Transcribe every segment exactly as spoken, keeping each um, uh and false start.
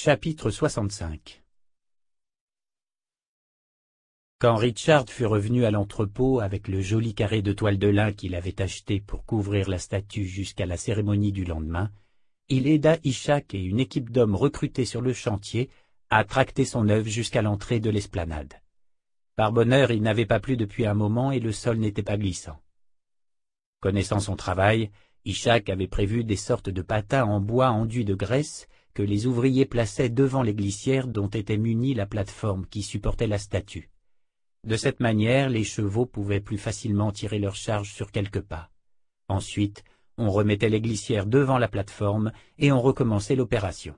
Chapitre soixante-cinq. Quand Richard fut revenu à l'entrepôt avec le joli carré de toile de lin qu'il avait acheté pour couvrir la statue jusqu'à la cérémonie du lendemain, il aida Ishak et une équipe d'hommes recrutés sur le chantier à tracter son œuvre jusqu'à l'entrée de l'esplanade. Par bonheur, il n'avait pas plu depuis un moment et le sol n'était pas glissant. Connaissant son travail, Ishak avait prévu des sortes de patins en bois enduit de graisse que les ouvriers plaçaient devant les glissières dont était munie la plateforme qui supportait la statue. De cette manière, les chevaux pouvaient plus facilement tirer leur charge sur quelques pas. Ensuite, on remettait les glissières devant la plateforme et on recommençait l'opération.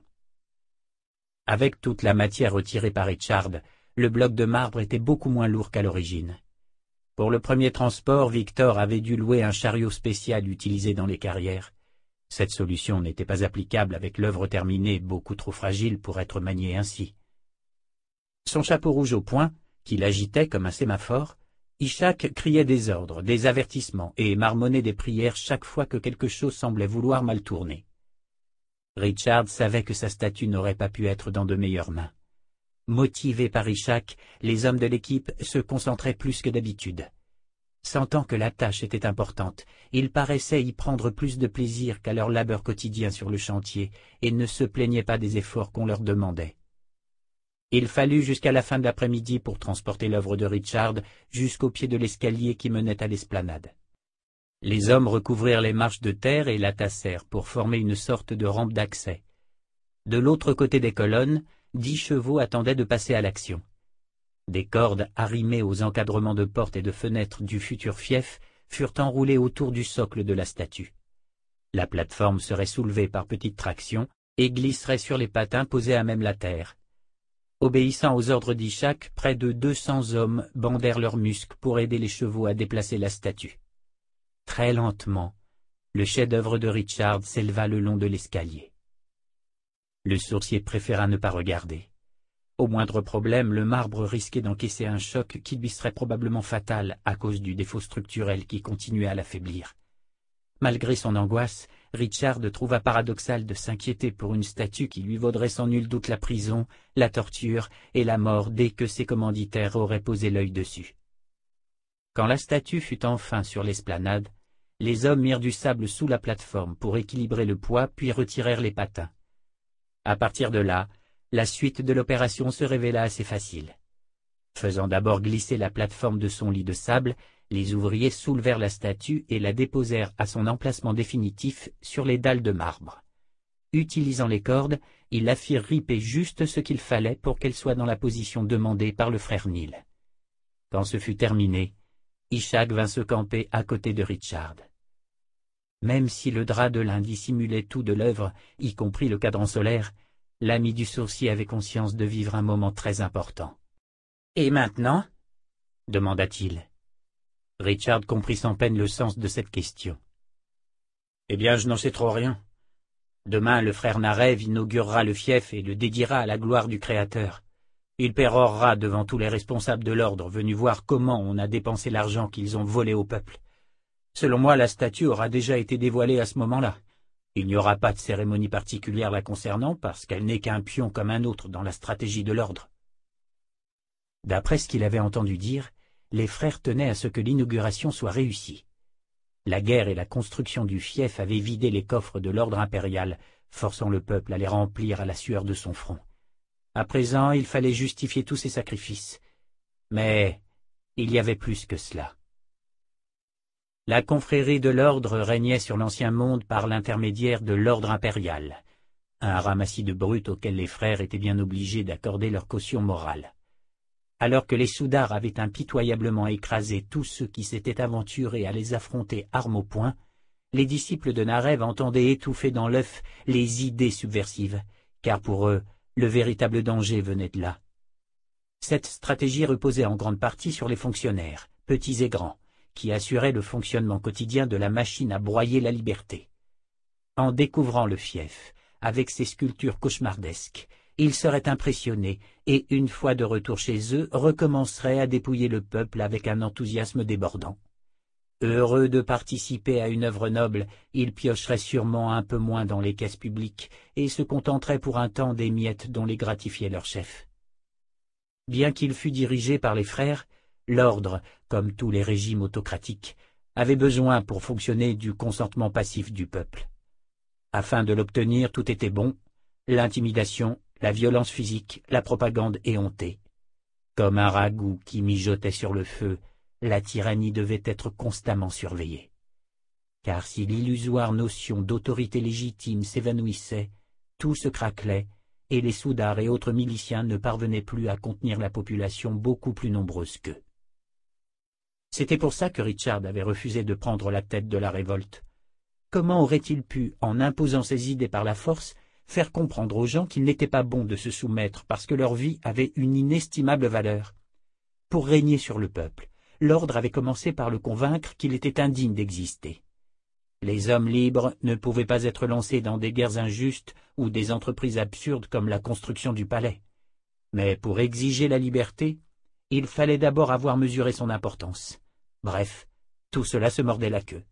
Avec toute la matière retirée par Richard, le bloc de marbre était beaucoup moins lourd qu'à l'origine. Pour le premier transport, Victor avait dû louer un chariot spécial utilisé dans les carrières. Cette solution n'était pas applicable avec l'œuvre terminée, beaucoup trop fragile pour être maniée ainsi. Son chapeau rouge au poing, qu'il agitait comme un sémaphore, Ishak criait des ordres, des avertissements et marmonnait des prières chaque fois que quelque chose semblait vouloir mal tourner. Richard savait que sa statue n'aurait pas pu être dans de meilleures mains. Motivés par Ishak, les hommes de l'équipe se concentraient plus que d'habitude. Sentant que la tâche était importante, ils paraissaient y prendre plus de plaisir qu'à leur labeur quotidien sur le chantier et ne se plaignaient pas des efforts qu'on leur demandait. Il fallut jusqu'à la fin de l'après-midi pour transporter l'œuvre de Richard jusqu'au pied de l'escalier qui menait à l'esplanade. Les hommes recouvrirent les marches de terre et la tassèrent pour former une sorte de rampe d'accès. De l'autre côté des colonnes, dix chevaux attendaient de passer à l'action. Des cordes arrimées aux encadrements de portes et de fenêtres du futur fief furent enroulées autour du socle de la statue. La plateforme serait soulevée par petites tractions et glisserait sur les patins posés à même la terre. Obéissant aux ordres d'Ishak, près de deux cents hommes bandèrent leurs muscles pour aider les chevaux à déplacer la statue. Très lentement, le chef-d'œuvre de Richard s'éleva le long de l'escalier. Le sourcier préféra ne pas regarder. Au moindre problème, le marbre risquait d'encaisser un choc qui lui serait probablement fatal à cause du défaut structurel qui continuait à l'affaiblir. Malgré son angoisse, Richard trouva paradoxal de s'inquiéter pour une statue qui lui vaudrait sans nul doute la prison, la torture et la mort dès que ses commanditaires auraient posé l'œil dessus. Quand la statue fut enfin sur l'esplanade, les hommes mirent du sable sous la plateforme pour équilibrer le poids puis retirèrent les patins. À partir de là, la suite de l'opération se révéla assez facile. Faisant d'abord glisser la plateforme de son lit de sable, les ouvriers soulevèrent la statue et la déposèrent à son emplacement définitif sur les dalles de marbre. Utilisant les cordes, ils la firent riper juste ce qu'il fallait pour qu'elle soit dans la position demandée par le frère Neil. Quand ce fut terminé, Ishak vint se camper à côté de Richard. Même si le drap de lin dissimulait tout de l'œuvre, y compris le cadran solaire, l'ami du sourcier avait conscience de vivre un moment très important. « Et maintenant » demanda-t-il. Richard comprit sans peine le sens de cette question. « Eh bien, je n'en sais trop rien. Demain, le frère Narev inaugurera le fief et le dédiera à la gloire du Créateur. Il pérorera devant tous les responsables de l'ordre venus voir comment on a dépensé l'argent qu'ils ont volé au peuple. Selon moi, la statue aura déjà été dévoilée à ce moment-là. Il n'y aura pas de cérémonie particulière la concernant parce qu'elle n'est qu'un pion comme un autre dans la stratégie de l'ordre. » D'après ce qu'il avait entendu dire, les frères tenaient à ce que l'inauguration soit réussie. La guerre et la construction du fief avaient vidé les coffres de l'ordre impérial, forçant le peuple à les remplir à la sueur de son front. À présent, il fallait justifier tous ces sacrifices. Mais il y avait plus que cela. La confrérie de l'ordre régnait sur l'ancien monde par l'intermédiaire de l'ordre impérial, un ramassis de brutes auquel les frères étaient bien obligés d'accorder leur caution morale. Alors que les Soudars avaient impitoyablement écrasé tous ceux qui s'étaient aventurés à les affronter armes au poing, les disciples de Narev entendaient étouffer dans l'œuf les idées subversives, car pour eux, le véritable danger venait de là. Cette stratégie reposait en grande partie sur les fonctionnaires, petits et grands, qui assuraient le fonctionnement quotidien de la machine à broyer la liberté. En découvrant le fief, avec ses sculptures cauchemardesques, ils seraient impressionnés et, une fois de retour chez eux, recommenceraient à dépouiller le peuple avec un enthousiasme débordant. Heureux de participer à une œuvre noble, ils piocheraient sûrement un peu moins dans les caisses publiques et se contenteraient pour un temps des miettes dont les gratifiait leur chef. Bien qu'il fût dirigé par les frères, l'ordre, comme tous les régimes autocratiques, avait besoin pour fonctionner du consentement passif du peuple. Afin de l'obtenir, tout était bon, l'intimidation, la violence physique, la propagande éhontée. Comme un ragoût qui mijotait sur le feu, la tyrannie devait être constamment surveillée. Car si l'illusoire notion d'autorité légitime s'évanouissait, tout se craquelait, et les soudards et autres miliciens ne parvenaient plus à contenir la population beaucoup plus nombreuse qu'eux. C'était pour ça que Richard avait refusé de prendre la tête de la révolte. Comment aurait-il pu, en imposant ses idées par la force, faire comprendre aux gens qu'il n'était pas bon de se soumettre parce que leur vie avait une inestimable valeur? Pour régner sur le peuple, l'ordre avait commencé par le convaincre qu'il était indigne d'exister. Les hommes libres ne pouvaient pas être lancés dans des guerres injustes ou des entreprises absurdes comme la construction du palais. Mais pour exiger la liberté, il fallait d'abord avoir mesuré son importance. Bref, tout cela se mordait la queue.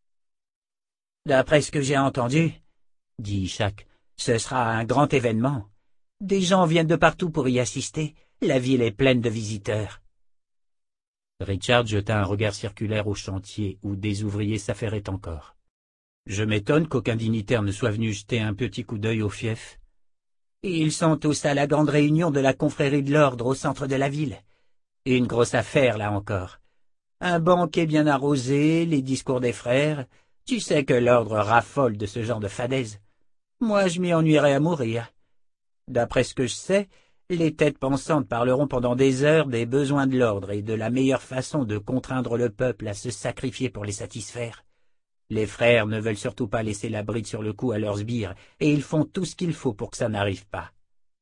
« D'après ce que j'ai entendu, dit Ishak, ce sera un grand événement. Des gens viennent de partout pour y assister. La ville est pleine de visiteurs. » Richard jeta un regard circulaire au chantier où des ouvriers s'affairaient encore. « Je m'étonne qu'aucun dignitaire ne soit venu jeter un petit coup d'œil au fief. »« Ils sont tous à la grande réunion de la confrérie de l'ordre au centre de la ville. Une grosse affaire, là encore. Un banquet bien arrosé, les discours des frères. Tu sais que l'ordre raffole de ce genre de fadaise. Moi, je m'y ennuierais à mourir. D'après ce que je sais, les têtes pensantes parleront pendant des heures des besoins de l'ordre et de la meilleure façon de contraindre le peuple à se sacrifier pour les satisfaire. Les frères ne veulent surtout pas laisser la bride sur le cou à leurs sbires, et ils font tout ce qu'il faut pour que ça n'arrive pas.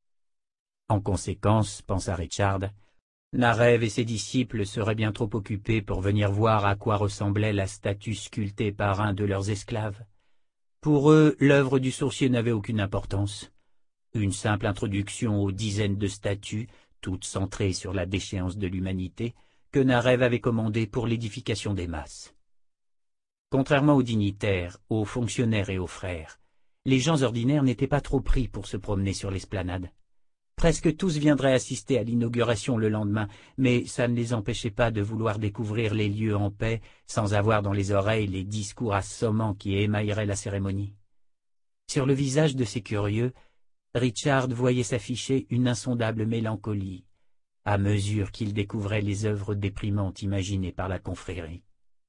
En conséquence, pensa Richard, Narev et ses disciples seraient bien trop occupés pour venir voir à quoi ressemblait la statue sculptée par un de leurs esclaves. Pour eux, l'œuvre du sourcier n'avait aucune importance. Une simple introduction aux dizaines de statues, toutes centrées sur la déchéance de l'humanité, que Narev avait commandées pour l'édification des masses. Contrairement aux dignitaires, aux fonctionnaires et aux frères, les gens ordinaires n'étaient pas trop pris pour se promener sur l'esplanade. Presque tous viendraient assister à l'inauguration le lendemain, mais ça ne les empêchait pas de vouloir découvrir les lieux en paix, sans avoir dans les oreilles les discours assommants qui émailleraient la cérémonie. Sur le visage de ces curieux, Richard voyait s'afficher une insondable mélancolie, à mesure qu'il découvrait les œuvres déprimantes imaginées par la confrérie.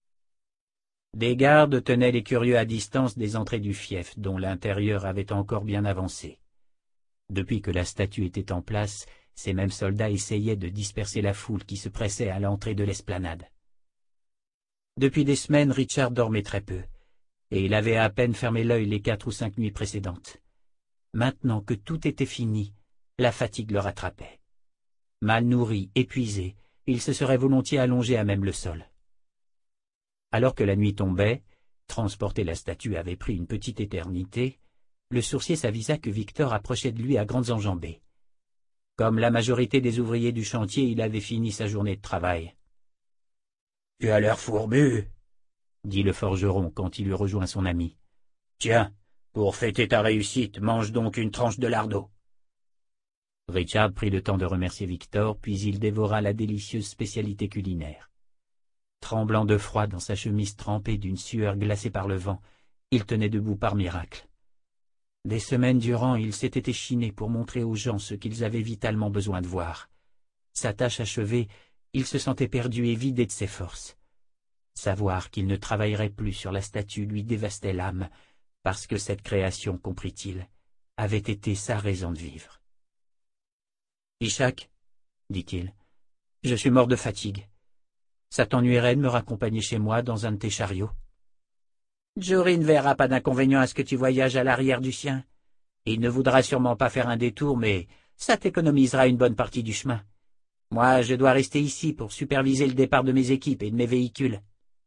Des gardes tenaient les curieux à distance des entrées du fief, dont l'intérieur avait encore bien avancé. Depuis que la statue était en place, ces mêmes soldats essayaient de disperser la foule qui se pressait à l'entrée de l'esplanade. Depuis des semaines, Richard dormait très peu, et il avait à peine fermé l'œil les quatre ou cinq nuits précédentes. Maintenant que tout était fini, la fatigue le rattrapait. Mal nourri, épuisé, il se serait volontiers allongé à même le sol. Alors que la nuit tombait, transporter la statue avait pris une petite éternité, le sourcier s'avisa que Victor approchait de lui à grandes enjambées. Comme la majorité des ouvriers du chantier, il avait fini sa journée de travail. « Tu as l'air fourbu, » dit le forgeron quand il eut rejoint son ami. « Tiens, pour fêter ta réussite, mange donc une tranche de lardo. » Richard prit le temps de remercier Victor, puis il dévora la délicieuse spécialité culinaire. Tremblant de froid dans sa chemise trempée d'une sueur glacée par le vent, il tenait debout par miracle. Des semaines durant, il s'était échiné pour montrer aux gens ce qu'ils avaient vitalement besoin de voir. Sa tâche achevée, il se sentait perdu et vidé de ses forces. Savoir qu'il ne travaillerait plus sur la statue lui dévastait l'âme, parce que cette création, comprit-il, avait été sa raison de vivre. « Ishak, dit-il, je suis mort de fatigue. Ça t'ennuierait de me raccompagner chez moi dans un de tes chariots? Jory ne verra pas d'inconvénient à ce que tu voyages à l'arrière du sien. Il ne voudra sûrement pas faire un détour, mais ça t'économisera une bonne partie du chemin. Moi, je dois rester ici pour superviser le départ de mes équipes et de mes véhicules. »«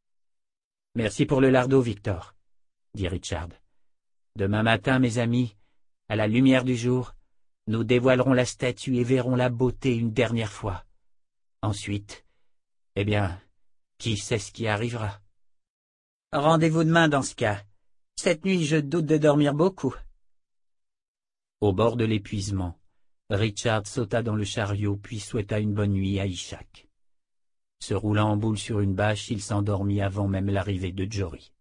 Merci pour le lardo, Victor, » dit Richard. « Demain matin, mes amis, à la lumière du jour, nous dévoilerons la statue et verrons la beauté une dernière fois. Ensuite, eh bien, qui sait ce qui arrivera ? Rendez-vous demain dans ce cas. Cette nuit, je doute de dormir beaucoup. » Au bord de l'épuisement, Richard sauta dans le chariot puis souhaita une bonne nuit à Ishak. Se roulant en boule sur une bâche, il s'endormit avant même l'arrivée de Jory.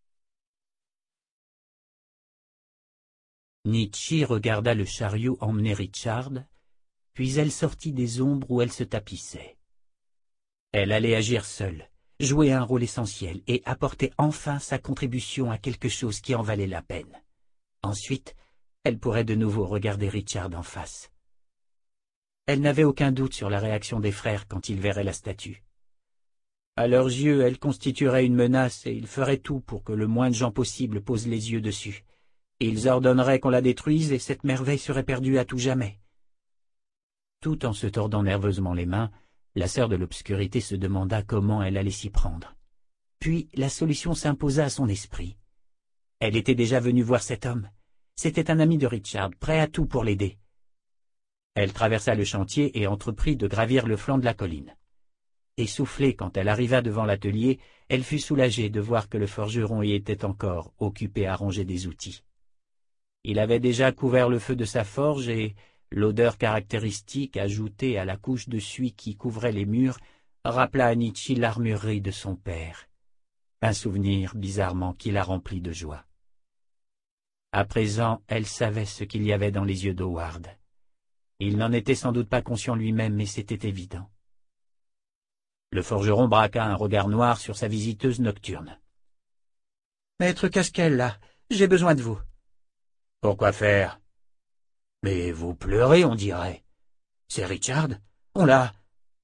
Nietzsche regarda le chariot emmener Richard, puis elle sortit des ombres où elle se tapissait. Elle allait agir seule, jouer un rôle essentiel et apporter enfin sa contribution à quelque chose qui en valait la peine. Ensuite, elle pourrait de nouveau regarder Richard en face. Elle n'avait aucun doute sur la réaction des frères quand ils verraient la statue. À leurs yeux, elle constituerait une menace et ils feraient tout pour que le moins de gens possible posent les yeux dessus. Ils ordonneraient qu'on la détruise et cette merveille serait perdue à tout jamais. Tout en se tordant nerveusement les mains, la sœur de l'obscurité se demanda comment elle allait s'y prendre. Puis la solution s'imposa à son esprit. Elle était déjà venue voir cet homme. C'était un ami de Richard, prêt à tout pour l'aider. Elle traversa le chantier et entreprit de gravir le flanc de la colline. Essoufflée quand elle arriva devant l'atelier, elle fut soulagée de voir que le forgeron y était encore, occupé à ranger des outils. Il avait déjà couvert le feu de sa forge et l'odeur caractéristique ajoutée à la couche de suie qui couvrait les murs rappela à Nietzsche l'armurerie de son père. Un souvenir bizarrement qui la remplit de joie. À présent, elle savait ce qu'il y avait dans les yeux d'Howard. Il n'en était sans doute pas conscient lui-même, mais c'était évident. Le forgeron braqua un regard noir sur sa visiteuse nocturne. « Maître Casquel, là, j'ai besoin de vous. »« Pourquoi faire? Mais vous pleurez, on dirait. C'est Richard? On l'a... »« Non, »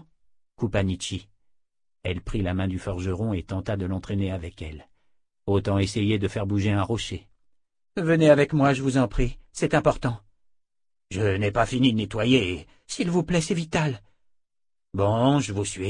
coupa Nietzsche. Elle prit la main du forgeron et tenta de l'entraîner avec elle. Autant essayer de faire bouger un rocher. « Venez avec moi, je vous en prie, c'est important. »« Je n'ai pas fini de nettoyer. »« S'il vous plaît, c'est vital. »« Bon, je vous suis. »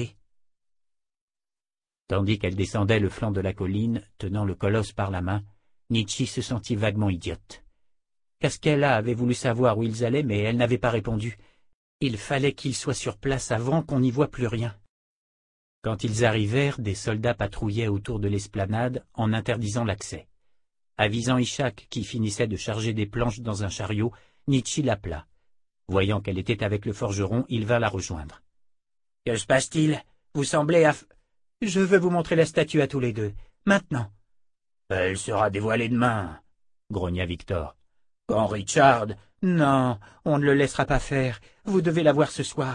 Tandis qu'elle descendait le flanc de la colline, tenant le colosse par la main, Nietzsche se sentit vaguement idiote. Casquella avait voulu savoir où ils allaient, mais elle n'avait pas répondu. Il fallait qu'ils soient sur place avant qu'on n'y voie plus rien. Quand ils arrivèrent, des soldats patrouillaient autour de l'esplanade en interdisant l'accès. Avisant Ishak qui finissait de charger des planches dans un chariot, Nietzsche l'appela. Voyant qu'elle était avec le forgeron, il vint la rejoindre. « Que se passe-t-il? Vous semblez aff... »« Je veux vous montrer la statue à tous les deux, maintenant. »« Elle sera dévoilée demain, » grogna Victor. « Quand Richard... »« Non, on ne le laissera pas faire. Vous devez la voir ce soir. »«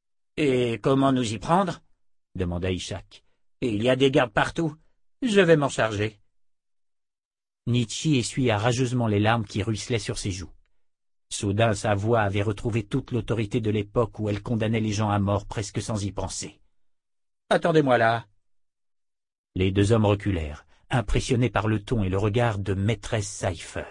Et comment nous y prendre ?» demanda Ishak. « Il y a des gardes partout. »« Je vais m'en charger. » Nietzsche essuya rageusement les larmes qui ruisselaient sur ses joues. Soudain, sa voix avait retrouvé toute l'autorité de l'époque où elle condamnait les gens à mort presque sans y penser. « Attendez-moi là. » Les deux hommes reculèrent, impressionnés par le ton et le regard de maîtresse Cypher.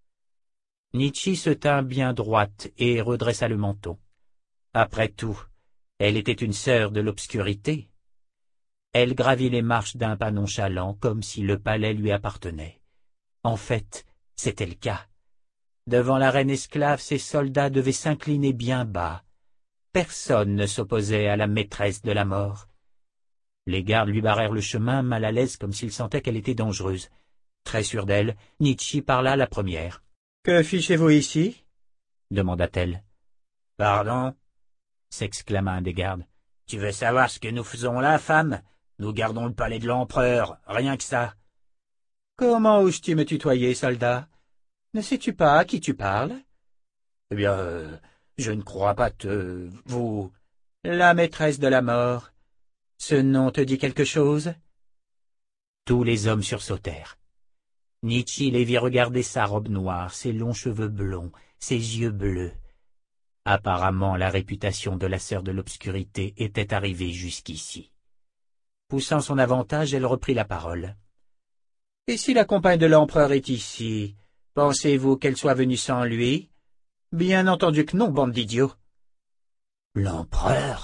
Nietzsche se tint bien droite et redressa le menton. Après tout, elle était une sœur de l'obscurité. Elle gravit les marches d'un pas nonchalant, comme si le palais lui appartenait. En fait, c'était le cas. Devant la reine esclave, ses soldats devaient s'incliner bien bas. Personne ne s'opposait à la maîtresse de la mort. Les gardes lui barrèrent le chemin, mal à l'aise comme s'ils sentaient qu'elle était dangereuse. Très sûre d'elle, Nietzsche parla la première. « Que fichez-vous ici ?» demanda-t-elle. « Pardon ?» s'exclama un des gardes. « Tu veux savoir ce que nous faisons là, femme? Nous gardons le palais de l'empereur, rien que ça. »« Comment oses-tu me tutoyer, soldat? Ne sais-tu pas à qui tu parles ?»« Eh bien, euh, je ne crois pas te... vous... »« La maîtresse de la mort. Ce nom te dit quelque chose ?» Tous les hommes sursautèrent. Nietzsche les vit regarder sa robe noire, ses longs cheveux blonds, ses yeux bleus. Apparemment, la réputation de la sœur de l'obscurité était arrivée jusqu'ici. Poussant son avantage, elle reprit la parole. « Et si la compagne de l'empereur est ici, pensez-vous qu'elle soit venue sans lui? Bien entendu que non, bande d'idiots. »« L'empereur »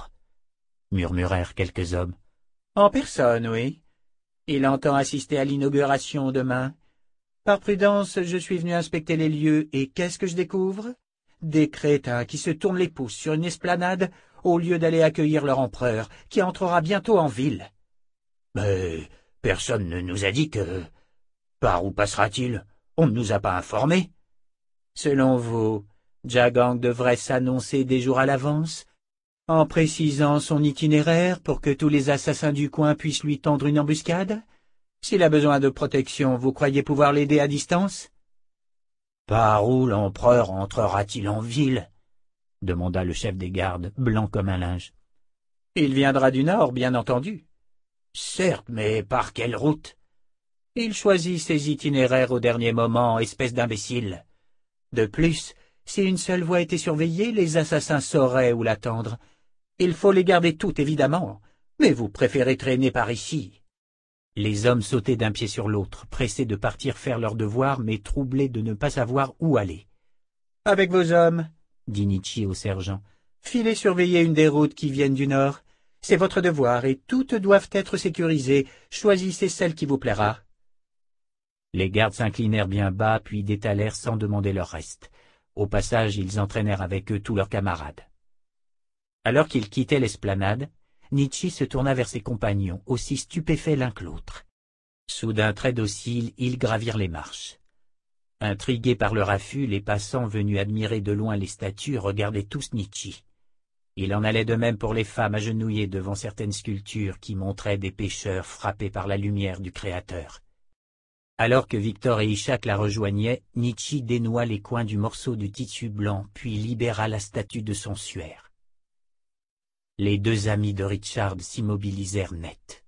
murmurèrent quelques hommes. « En personne, oui. Il entend assister à l'inauguration demain. Par prudence, je suis venu inspecter les lieux, et qu'est-ce que je découvre? Des crétins qui se tournent les pouces sur une esplanade au lieu d'aller accueillir leur empereur, qui entrera bientôt en ville. »« Mais Personne ne nous a dit que... Par où passera-t-il? On ne nous a pas informés. Selon vous, Jagang devrait s'annoncer des jours à l'avance, en précisant son itinéraire pour que tous les assassins du coin puissent lui tendre une embuscade? S'il a besoin de protection, vous croyez pouvoir l'aider à distance? Par où l'empereur entrera-t-il en ville? Demanda le chef des gardes, blanc comme un linge. Il viendra du nord, bien entendu. Certes, mais par quelle route? Il choisit ses itinéraires au dernier moment, espèce d'imbécile. De plus, si une seule voie était surveillée, les assassins sauraient où l'attendre. Il faut les garder toutes, évidemment, mais vous préférez traîner par ici. Les hommes sautaient d'un pied sur l'autre, pressés de partir faire leur devoir, mais troublés de ne pas savoir où aller. « Avec vos hommes, » dit Nietzsche au sergent, « filez surveiller une des routes qui viennent du nord. C'est votre devoir, et toutes doivent être sécurisées. Choisissez celle qui vous plaira. » Les gardes s'inclinèrent bien bas, puis détalèrent sans demander leur reste. Au passage, ils entraînèrent avec eux tous leurs camarades. Alors qu'ils quittaient l'esplanade, Nietzsche se tourna vers ses compagnons, aussi stupéfaits l'un que l'autre. Soudain très dociles, ils gravirent les marches. Intrigués par leur affût, les passants venus admirer de loin les statues regardaient tous Nietzsche. Il en allait de même pour les femmes agenouillées devant certaines sculptures qui montraient des pêcheurs frappés par la lumière du Créateur. Alors que Victor et Ishak la rejoignaient, Nietzsche dénoua les coins du morceau de tissu blanc, puis libéra la statue de son suaire. Les deux amis de Richard s'immobilisèrent net.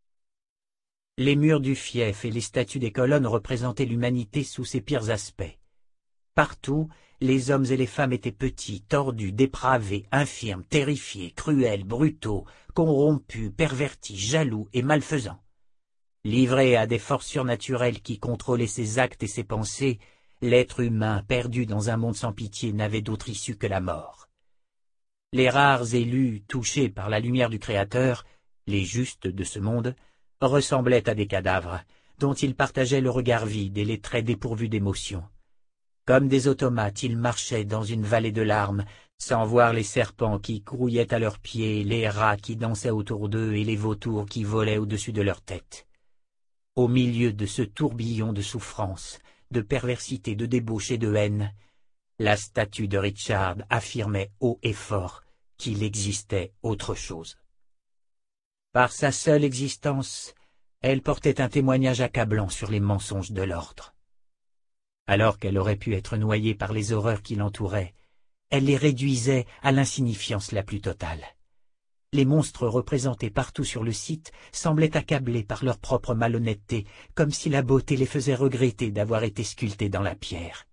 Les murs du fief et les statues des colonnes représentaient l'humanité sous ses pires aspects. Partout, les hommes et les femmes étaient petits, tordus, dépravés, infirmes, terrifiés, cruels, brutaux, corrompus, pervertis, jaloux et malfaisants. Livré à des forces surnaturelles qui contrôlaient ses actes et ses pensées, l'être humain, perdu dans un monde sans pitié, n'avait d'autre issue que la mort. Les rares élus touchés par la lumière du Créateur, les justes de ce monde, ressemblaient à des cadavres, dont ils partageaient le regard vide et les traits dépourvus d'émotion. Comme des automates, ils marchaient dans une vallée de larmes, sans voir les serpents qui grouillaient à leurs pieds, les rats qui dansaient autour d'eux et les vautours qui volaient au-dessus de leur tête. Au milieu de ce tourbillon de souffrance, de perversité, de débauche et de haine, la statue de Richard affirmait haut et fort qu'il existait autre chose. Par sa seule existence, elle portait un témoignage accablant sur les mensonges de l'ordre. Alors qu'elle aurait pu être noyée par les horreurs qui l'entouraient, elle les réduisait à l'insignifiance la plus totale. Les monstres représentés partout sur le site semblaient accablés par leur propre malhonnêteté, comme si la beauté les faisait regretter d'avoir été sculptés dans la pierre.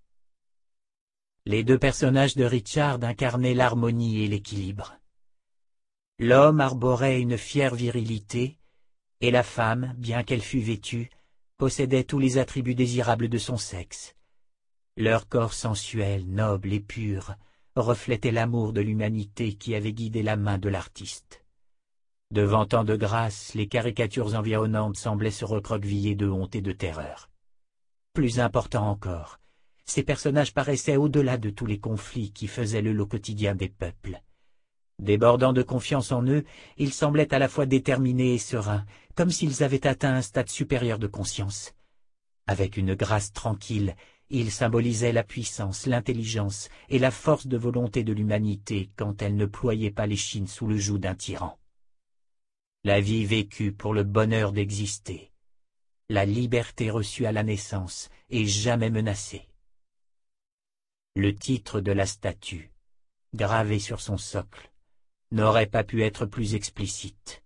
Les deux personnages de Richard incarnaient l'harmonie et l'équilibre. L'homme arborait une fière virilité, et la femme, bien qu'elle fût vêtue, possédait tous les attributs désirables de son sexe. Leur corps sensuel, noble et pur, reflétait l'amour de l'humanité qui avait guidé la main de l'artiste. Devant tant de grâce, les caricatures environnantes semblaient se recroqueviller de honte et de terreur. Plus important encore, ces personnages paraissaient au-delà de tous les conflits qui faisaient le lot quotidien des peuples. Débordant de confiance en eux, ils semblaient à la fois déterminés et sereins, comme s'ils avaient atteint un stade supérieur de conscience. Avec une grâce tranquille, ils symbolisaient la puissance, l'intelligence et la force de volonté de l'humanité quand elle ne ployait pas l'échine sous le joug d'un tyran. La vie vécue pour le bonheur d'exister, la liberté reçue à la naissance et jamais menacée. Le titre de la statue, gravé sur son socle, n'aurait pas pu être plus explicite.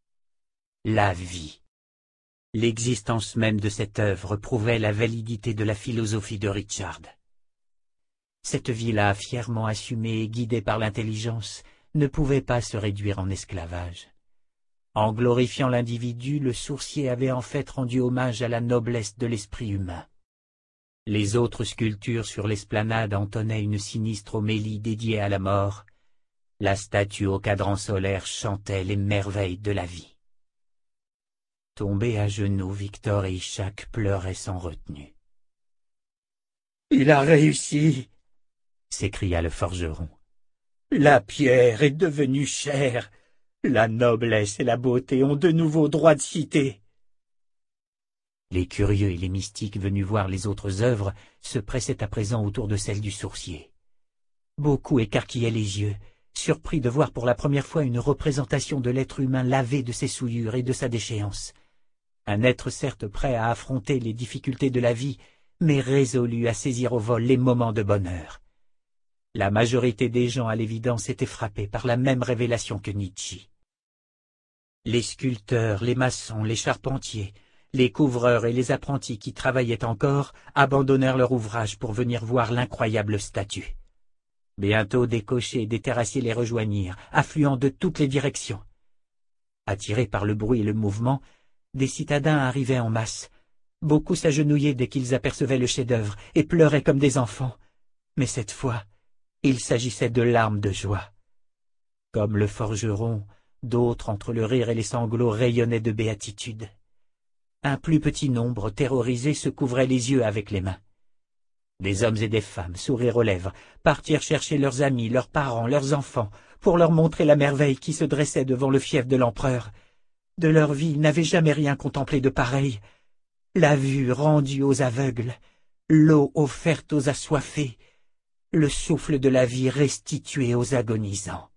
La vie. L'existence même de cette œuvre prouvait la validité de la philosophie de Richard. Cette vie-là, fièrement assumée et guidée par l'intelligence, ne pouvait pas se réduire en esclavage. En glorifiant l'individu, le sourcier avait en fait rendu hommage à la noblesse de l'esprit humain. Les autres sculptures sur l'esplanade entonnaient une sinistre homélie dédiée à la mort. La statue au cadran solaire chantait les merveilles de la vie. Tombés à genoux, Victor et Ishak pleuraient sans retenue. « Il a réussi !» s'écria le forgeron. « La pierre est devenue chère. La noblesse et la beauté ont de nouveau droit de cité. » Les curieux et les mystiques venus voir les autres œuvres se pressaient à présent autour de celle du sourcier. Beaucoup écarquillaient les yeux, surpris de voir pour la première fois une représentation de l'être humain lavé de ses souillures et de sa déchéance. Un être certes prêt à affronter les difficultés de la vie, mais résolu à saisir au vol les moments de bonheur. La majorité des gens, à l'évidence, étaient frappés par la même révélation que Nietzsche. Les sculpteurs, les maçons, les charpentiers, les couvreurs et les apprentis qui travaillaient encore abandonnèrent leur ouvrage pour venir voir l'incroyable statue. Bientôt des cochers et des terrassiers les rejoignirent, affluant de toutes les directions. Attirés par le bruit et le mouvement, des citadins arrivaient en masse. Beaucoup s'agenouillaient dès qu'ils apercevaient le chef-d'œuvre et pleuraient comme des enfants. Mais cette fois, il s'agissait de larmes de joie. Comme le forgeron, d'autres, entre le rire et les sanglots, rayonnaient de béatitude. Un plus petit nombre, terrorisés, se couvrait les yeux avec les mains. Des hommes et des femmes, sourires aux lèvres, partirent chercher leurs amis, leurs parents, leurs enfants, pour leur montrer la merveille qui se dressait devant le fief de l'empereur. De leur vie, ils n'avaient jamais rien contemplé de pareil. La vue rendue aux aveugles, l'eau offerte aux assoiffés, le souffle de la vie restitué aux agonisants.